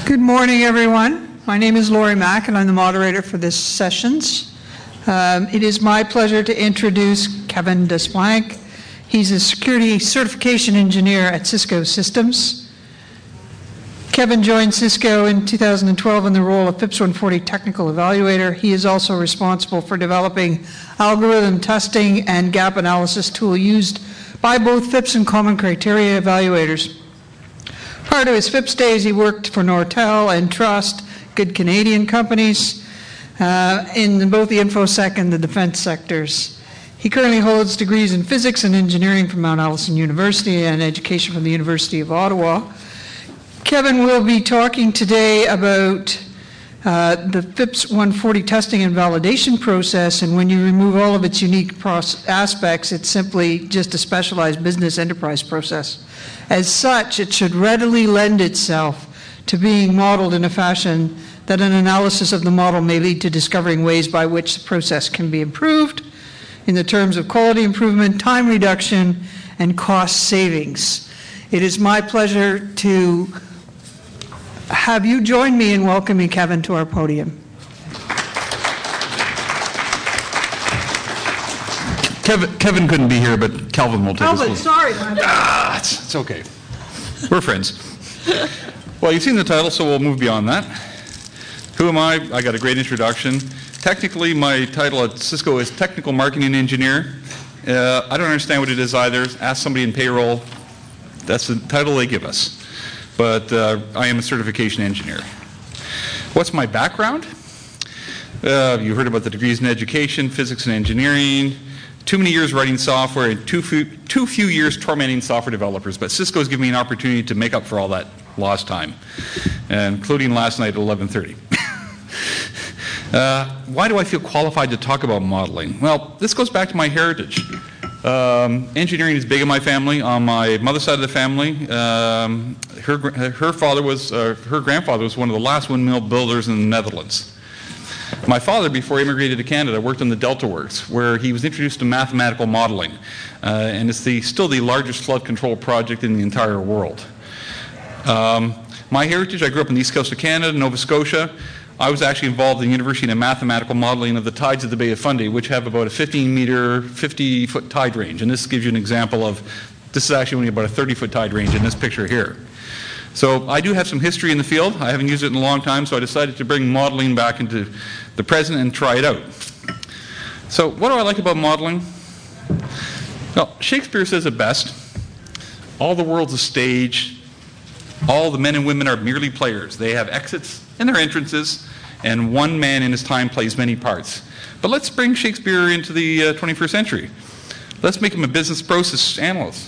Good morning, everyone. My name is Laurie Mack, and I'm the moderator for this sessions. It is my pleasure to introduce Kevin Desplank. He's a security certification engineer at Cisco Systems. Kevin joined Cisco in 2012 in the role of FIPS 140 Technical Evaluator. He is also responsible for developing algorithm testing and gap analysis tool used by both FIPS and Common Criteria evaluators. Prior to his FIPS days, he worked for Nortel and Trust, good Canadian companies, in both the InfoSec and the defense sectors. He currently holds degrees in physics and engineering from Mount Allison University and education from the University of Ottawa. Kevin will be talking today about the FIPS 140 testing and validation process, and when you remove all of its unique aspects, it's simply just a specialized business enterprise process. As such, it should readily lend itself to being modeled in a fashion that an analysis of the model may lead to discovering ways by which the process can be improved in the terms of quality improvement, time reduction, and cost savings. It is my pleasure to have you join me in welcoming Kevin to our podium. Kevin couldn't be here, but Calvin will take Calvin, sorry. It's okay. We're friends. Well, you've seen the title, so we'll move beyond that. Who am I? I got a great introduction. Technically, my title at Cisco is Technical Marketing Engineer. I don't understand what it is either. Ask somebody in payroll. That's the title they give us. But I am a certification engineer. What's my background? You heard about the degrees in education, physics and engineering. Too many years writing software and too few years tormenting software developers. But Cisco's given me an opportunity to make up for all that lost time, including last night at 11:30. Why do I feel qualified to talk about modeling? Well, this goes back to my heritage. Engineering is big in my family. On my mother's side of the family, her grandfather was one of the last windmill builders in the Netherlands. My father, before he immigrated to Canada, worked on the Delta Works, where he was introduced to mathematical modeling, and it's still the largest flood control project in the entire world. My heritage, I grew up on the east coast of Canada, Nova Scotia. I was actually involved in the university in mathematical modeling of the tides of the Bay of Fundy, which have about a 15-meter, 50-foot tide range. And this gives you an example of, this is actually only about a 30-foot tide range in this picture here. So I do have some history in the field. I haven't used it in a long time, so I decided to bring modeling back into the present and try it out. So what do I like about modeling? Well, Shakespeare says it best. All the world's a stage. All the men and women are merely players. They have exits and their entrances, and one man in his time plays many parts. But let's bring Shakespeare into the 21st century. Let's make him a business process analyst.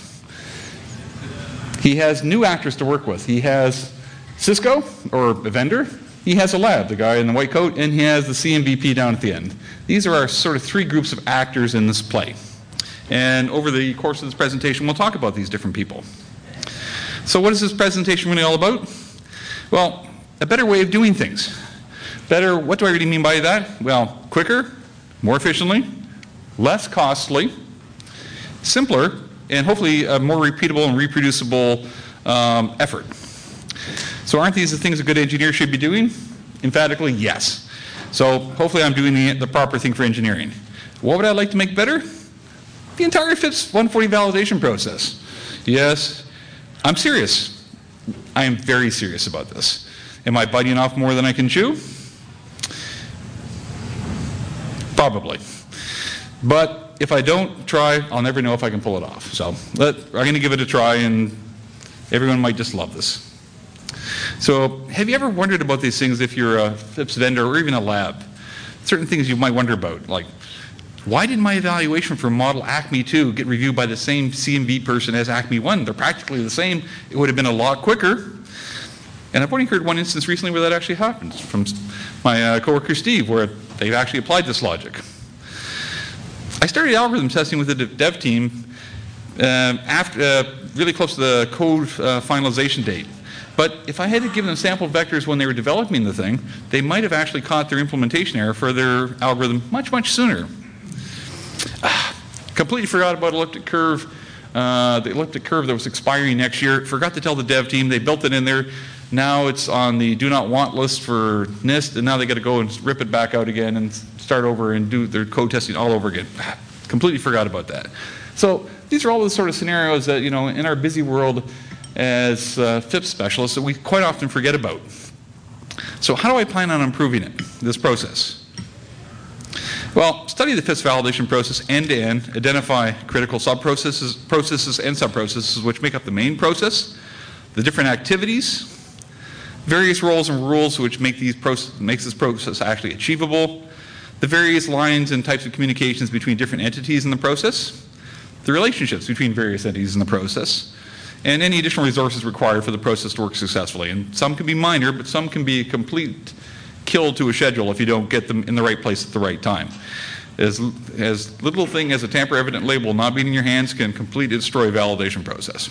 He has new actors to work with. He has Cisco, or a vendor. He has a lab, the guy in the white coat, and he has the CMVP down at the end. These are our sort of three groups of actors in this play. And over the course of this presentation, we'll talk about these different people. So what is this presentation really all about? Well, a better way of doing things. Better, what do I really mean by that? Well, quicker, more efficiently, less costly, simpler, and hopefully a more repeatable and reproducible effort. So aren't these the things a good engineer should be doing? Emphatically, yes. So hopefully I'm doing the proper thing for engineering. What would I like to make better? The entire FIPS 140 validation process. Yes, I'm serious. I am very serious about this. Am I biting off more than I can chew? Probably. But if I don't try, I'll never know if I can pull it off. So I'm going to give it a try, and everyone might just love this. So have you ever wondered about these things if you're a FIPS vendor or even a lab? Certain things you might wonder about, like, why did my evaluation for model ACME 2 get reviewed by the same CMV person as ACME 1? They're practically the same. It would have been a lot quicker. And I've only heard one instance recently where that actually happened, from my coworker Steve, where they've actually applied this logic. I started algorithm testing with the dev team after really close to the code finalization date. But if I had to give them sample vectors when they were developing the thing, they might have actually caught their implementation error for their algorithm much, much sooner. Completely forgot about elliptic curve. The elliptic curve that was expiring next year. Forgot to tell the dev team. They built it in there. Now it's on the do not want list for NIST, and now they got to go and rip it back out again and start over and do their code testing all over again. Completely forgot about that. So these are all the sort of scenarios that, in our busy world as FIPS specialists that we quite often forget about. So how do I plan on improving this process? Well, study the FIPS validation process end-to-end, identify critical processes and sub-processes which make up the main process, the different activities, various roles and rules which makes this process actually achievable, the various lines and types of communications between different entities in the process, the relationships between various entities in the process, and any additional resources required for the process to work successfully. And some can be minor, but some can be a complete kill to a schedule if you don't get them in the right place at the right time. As little thing as a tamper-evident label not being in your hands can completely destroy a validation process.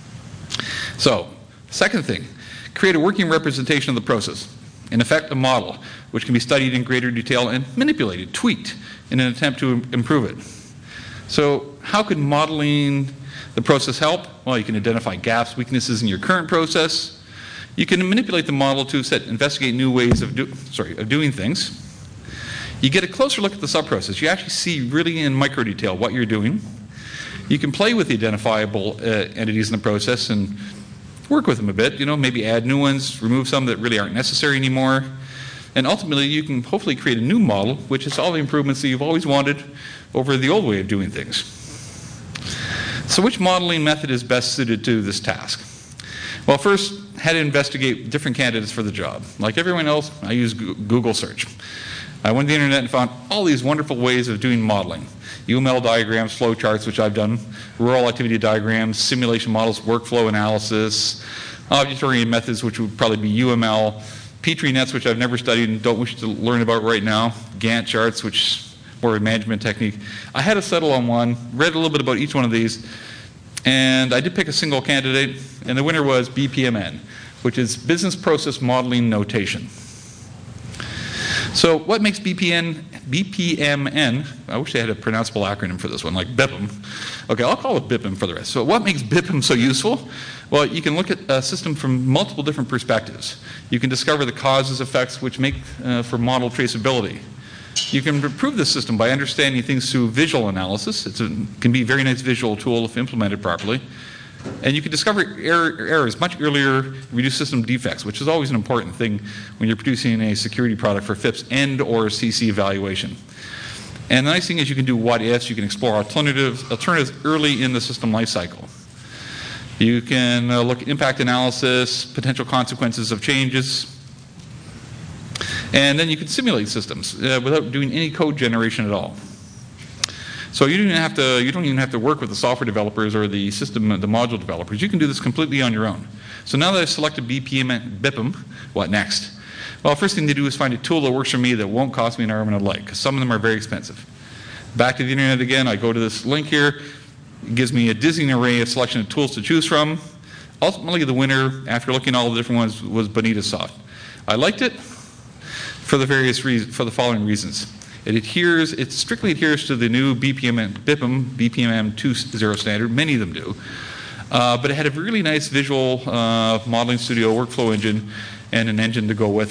So, second thing, create a working representation of the process. In effect, a model, which can be studied in greater detail and manipulated, tweaked, in an attempt to improve it. So, how could modeling the process help? Well, you can identify gaps, weaknesses in your current process. You can manipulate the model to investigate new ways of doing things. You get a closer look at the sub-process. You actually see really in micro detail what you're doing. You can play with the identifiable entities in the process and work with them a bit, maybe add new ones, remove some that really aren't necessary anymore. And ultimately, you can hopefully create a new model, which is all the improvements that you've always wanted over the old way of doing things. So which modeling method is best suited to this task? Well, first, had to investigate different candidates for the job. Like everyone else, I use Google search. I went to the internet and found all these wonderful ways of doing modeling. UML diagrams, flowcharts, which I've done, rural activity diagrams, simulation models, workflow analysis, object-oriented methods, which would probably be UML, Petri nets, which I've never studied and don't wish to learn about right now, Gantt charts, which is more a management technique. I had to settle on one, read a little bit about each one of these, and I did pick a single candidate, and the winner was BPMN, which is Business Process Modeling Notation. So what makes BPMN, I wish they had a pronounceable acronym for this one, like BIPM. Okay, I'll call it BIPM for the rest. So what makes BIPM so useful? Well, you can look at a system from multiple different perspectives. You can discover the causes, effects, which make for model traceability. You can improve the system by understanding things through visual analysis. It can be a very nice visual tool if implemented properly. And you can discover errors much earlier, reduce system defects, which is always an important thing when you're producing a security product for FIPS and or CC evaluation. And the nice thing is you can do what-ifs, you can explore alternatives early in the system lifecycle. You can look at impact analysis, potential consequences of changes, and then you can simulate systems without doing any code generation at all. So you don't even have to work with the software developers or the module developers. You can do this completely on your own. So now that I've selected BIPM, what next? Well, first thing to do is find a tool that works for me that won't cost me an arm and a leg, because some of them are very expensive. Back to the internet again, I go to this link here. It gives me a dizzying array of selection of tools to choose from. Ultimately, the winner, after looking at all the different ones, was BonitaSoft. I liked it for the following reasons. It strictly adheres to the new BPM 2.0 standard. Many of them do. But it had a really nice visual modeling studio workflow engine and an engine to go with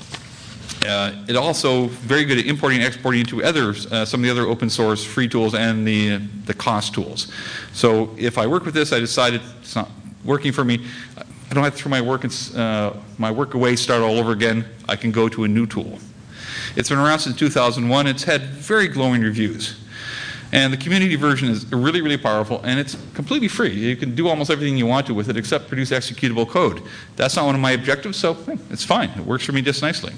it. It also very good at importing and exporting into some of the other open source free tools and the cost tools. So if I work with this, I decided it's not working for me, I don't have to throw my work away, start all over again. I can go to a new tool. It's been around since 2001. It's had very glowing reviews. And the community version is really, really powerful, and it's completely free. You can do almost everything you want to with it except produce executable code. That's not one of my objectives, so it's fine. It works for me just nicely.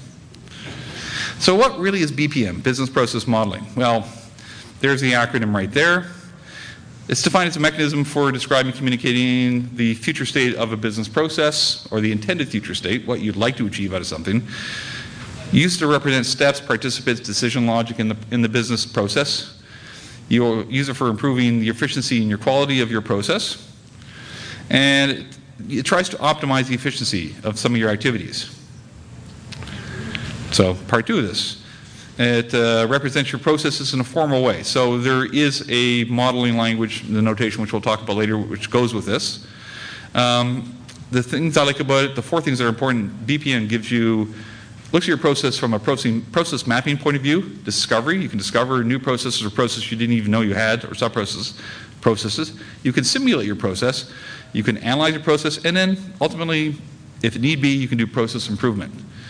So what really is BPM, Business Process Modeling? Well, there's the acronym right there. It's defined as a mechanism for describing and communicating the future state of a business process, or the intended future state, what you'd like to achieve out of something. Used to represent steps, participants, decision logic in the business process. You'll use it for improving the efficiency and your quality of your process. And it tries to optimize the efficiency of some of your activities. So part two of this. It represents your processes in a formal way. So there is a modeling language, the notation which we'll talk about later, which goes with this. the things I like about it, the 4 things that are important, BPM looks at your process from a process mapping point of view, discovery. You can discover new processes or processes you didn't even know you had, or processes. You can simulate your process. You can analyze your process, and then ultimately, if need be, you can do process improvement.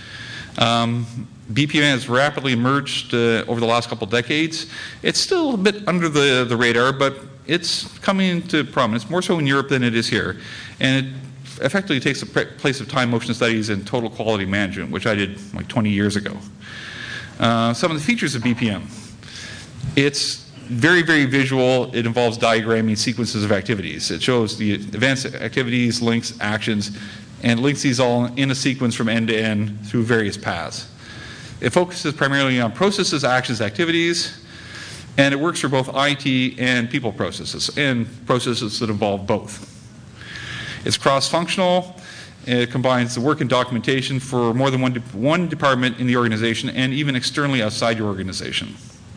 BPM has rapidly emerged over the last couple of decades. It's still a bit under the radar, but it's coming into prominence, more so in Europe than it is here. And it effectively takes the place of time motion studies and total quality management, which I did like 20 years ago. Some of the features of BPM. It's very, very visual. It involves diagramming sequences of activities. It shows the events, activities, links, actions, and links these all in a sequence from end to end through various paths. It focuses primarily on processes, actions, activities, and it works for both IT and people processes, and processes that involve both. It's cross-functional. It combines the work and documentation for more than one department in the organization and even externally outside your organization.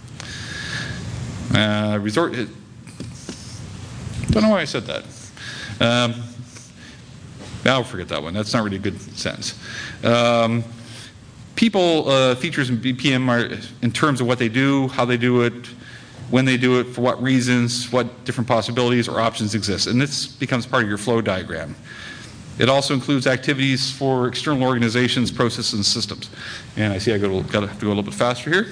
Don't know why I said that. I'll forget that one. That's not really a good sentence. People features in BPM are in terms of what they do, how they do it, when they do it, for what reasons, what different possibilities or options exist. And this becomes part of your flow diagram. It also includes activities for external organizations, processes, and systems. And I see I've got to go a little bit faster here.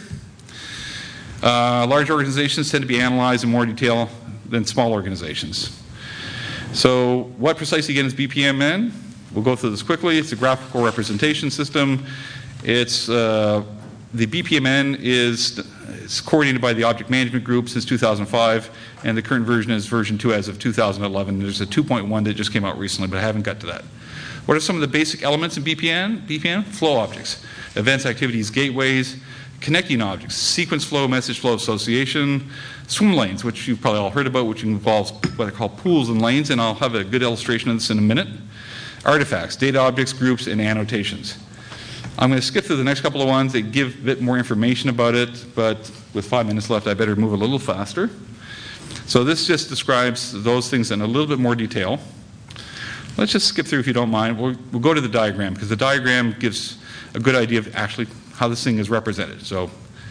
Large organizations tend to be analyzed in more detail than small organizations. So what precisely again is BPMN? We'll go through this quickly. It's a graphical representation system. It's the BPMN is coordinated by the Object Management Group since 2005, and the current version is version 2 as of 2011. There's a 2.1 that just came out recently, but I haven't got to that. What are some of the basic elements in BPM? Flow objects, events, activities, gateways, connecting objects, sequence flow, message flow association, swim lanes, which you've probably all heard about, which involves what I call pools and lanes, and I'll have a good illustration of this in a minute. Artifacts, data objects, groups, and annotations. I'm going to skip through the next couple of ones that give a bit more information about it, but with 5 minutes left, I better move a little faster. So this just describes those things in a little bit more detail. Let's just skip through if you don't mind. We'll go to the diagram, because the diagram gives a good idea of actually how this thing is represented. So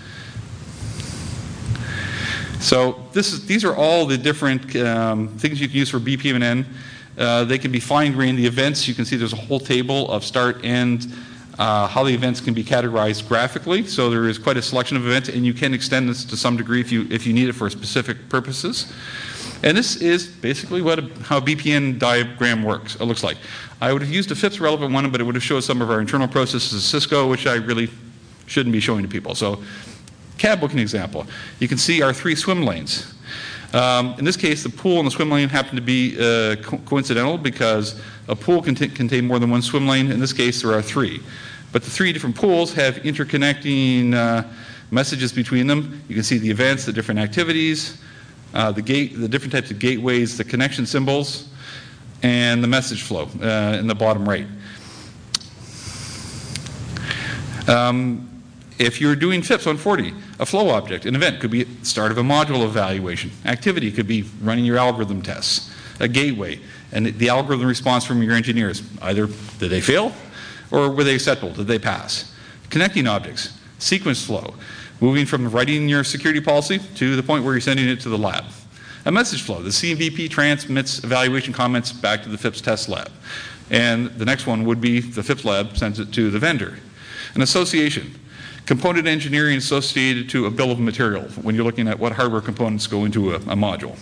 these are all the different things you can use for BPMN. They can be fine-grained. The events, you can see there's a whole table of start, end, how the events can be categorized graphically. So there is quite a selection of events, and you can extend this to some degree if you need it for specific purposes. And this is basically how a BPM diagram looks like. I would have used a FIPS relevant one, but it would have showed some of our internal processes at Cisco, which I really shouldn't be showing to people. So cab booking example. You can see our 3 swim lanes. In this case, the pool and the swim lane happen to be coincidental, because a pool can contain more than one swim lane. In this case, there are 3. But the 3 different pools have interconnecting messages between them. You can see the events, the different activities, the different types of gateways, the connection symbols, and the message flow in the bottom right. If you're doing FIPS 140, a flow object, an event could be the start of a module evaluation. Activity could be running your algorithm tests. A gateway, and the algorithm response from your engineers. Either did they fail, or were they acceptable? Did they pass? Connecting objects, sequence flow, moving from writing your security policy to the point where you're sending it to the lab. A message flow, the CMVP transmits evaluation comments back to the FIPS test lab. And the next one would be the FIPS lab sends it to the vendor. An association, component engineering associated to a bill of material when you're looking at what hardware components go into a module.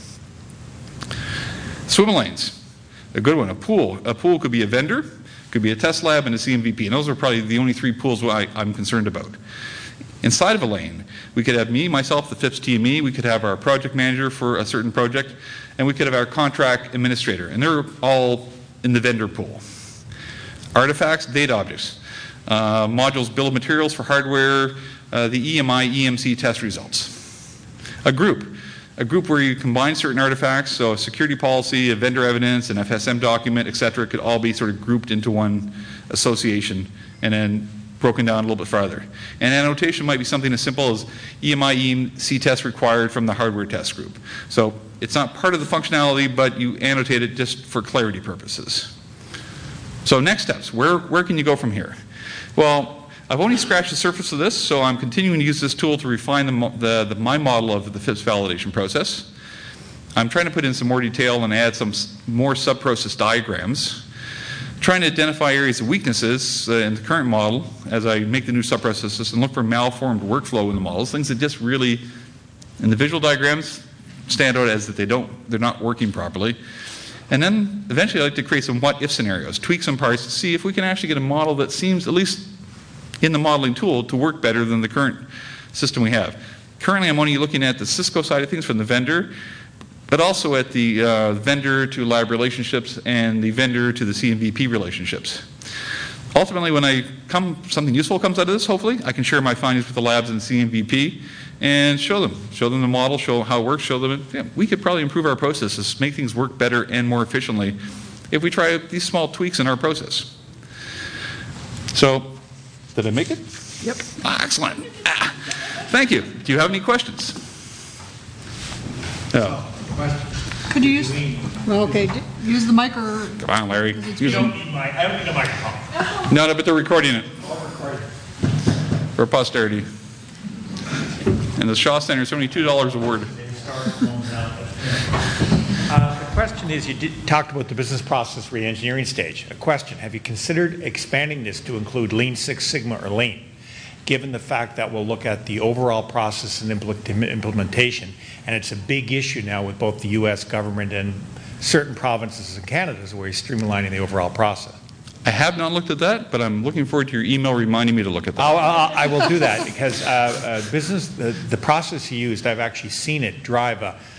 Swim lanes, a good one. A pool could be a vendor, could be a test lab, and a CMVP. And those are probably the only 3 pools I'm concerned about. Inside of a lane, we could have myself, the FIPS TME, we could have our project manager for a certain project, and we could have our contract administrator. And they're all in the vendor pool. Artifacts, data objects. Modules, bill of materials for hardware, the EMI, EMC test results. A group where you combine certain artifacts, so a security policy, a vendor evidence, an FSM document, etc., could all be sort of grouped into one association and then broken down a little bit farther. And annotation might be something as simple as EMI, EMC test required from the hardware test group. So it's not part of the functionality, but you annotate it just for clarity purposes. So next steps, where can you go from here? Well, I've only scratched the surface of this, so I'm continuing to use this tool to refine my model of the FIPS validation process. I'm trying to put in some more detail and add some more sub-process diagrams, trying to identify areas of weaknesses in the current model as I make the new sub-processes and look for malformed workflow in the models, things that just really, in the visual diagrams, stand out as that they're not working properly. And then eventually I'd like to create some what-if scenarios, tweak some parts to see if we can actually get a model that seems, at least in the modeling tool, to work better than the current system we have. Currently I'm only looking at the Cisco side of things from the vendor, but also at the vendor to lab relationships and the vendor to the CMVP relationships. Ultimately, when something useful comes out of this, hopefully, I can share my findings with the labs and CMVP and show them the model, show how it works, show them we could probably improve our processes, make things work better and more efficiently if we try these small tweaks in our process. So, did I make it? Yep. Excellent. Thank you. Do you have any questions? No. Could you use? Well, okay. Use the mic or. Come on, Larry. I don't need a microphone. No, but they're recording it. For posterity. And the Shaw Center is only $2 a word. The question is, you talked about the business process re-engineering stage. A question, have you considered expanding this to include Lean Six Sigma or Lean? Given the fact that we'll look at the overall process and implementation, and it's a big issue now with both the U.S. government and certain provinces in Canada where you're streamlining the overall process. I have not looked at that, but I'm looking forward to your email reminding me to look at that. I will do that because the process you used, I've actually seen it drive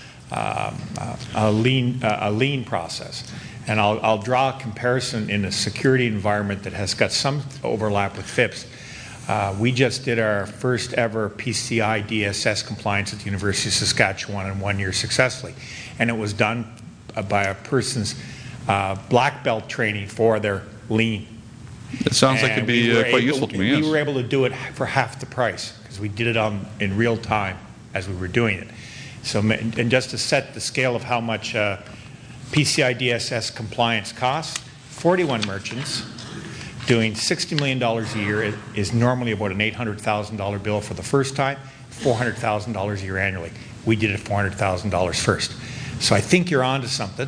a lean process. And I'll draw a comparison in a security environment that has got some overlap with FIPS. We just did our first ever PCI DSS compliance at the University of Saskatchewan in 1 year successfully. And it was done by a person's black belt training for their lean. It sounds like it'd be quite useful to me, yes. We were able to do it for half the price because we did it in real time as we were doing it. So, and just to set the scale of how much PCI DSS compliance costs, 41 merchants doing $60 million a year is normally about an $800,000 bill for the first time, $400,000 a year annually. We did it $400,000 first. So I think you're onto something.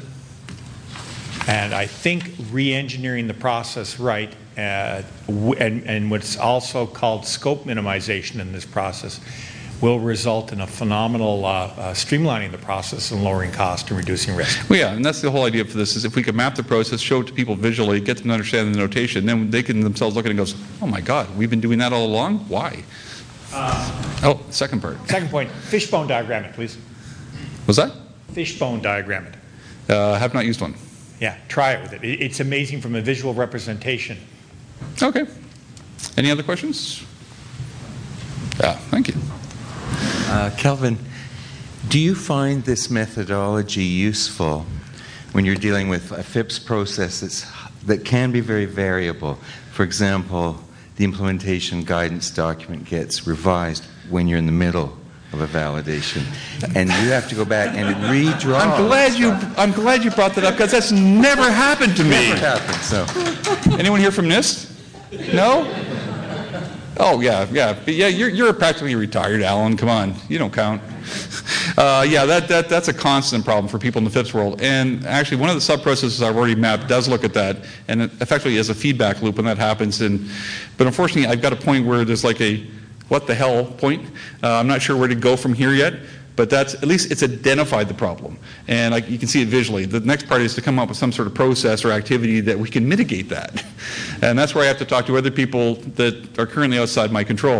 And I think re-engineering the process right, and what's also called scope minimization in this process, will result in a phenomenal streamlining the process and lowering cost and reducing risk. Well, yeah, and that's the whole idea for this, is if we can map the process, show it to people visually, get them to understand the notation, then they can themselves look at it and go, oh my God, we've been doing that all along? Why? Second part. Second point, fishbone diagram it, please. Was that? Fishbone diagram it. I have not used one. Yeah, try it with it. It's amazing from a visual representation. Okay. Any other questions? Thank you. Kelvin, do you find this methodology useful when you're dealing with a FIPS process that can be very variable? For example, the implementation guidance document gets revised when you're in the middle of a validation, and you have to go back and redraw. I'm glad you brought that up, because that's never happened to me. Never happened. So, anyone here from NIST? No? Oh yeah. You're practically retired, Alan. Come on, you don't count. That's a constant problem for people in the FIPS world. And actually, one of the sub-processes I've already mapped does look at that, and it effectively is a feedback loop when that happens. But unfortunately, I've got a point where there's like a what the hell point. I'm not sure where to go from here yet, but at least it's identified the problem. And you can see it visually. The next part is to come up with some sort of process or activity that we can mitigate that. And that's where I have to talk to other people that are currently outside my control.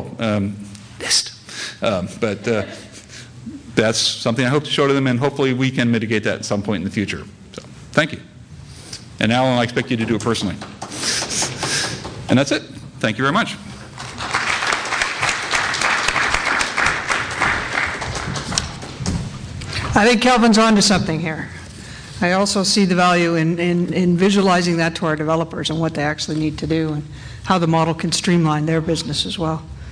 But that's something I hope to show to them, and hopefully we can mitigate that at some point in the future. So, thank you. And Alan, I expect you to do it personally. And that's it. Thank you very much. I think Kelvin's onto something here. I also see the value in visualizing that to our developers and what they actually need to do and how the model can streamline their business as well.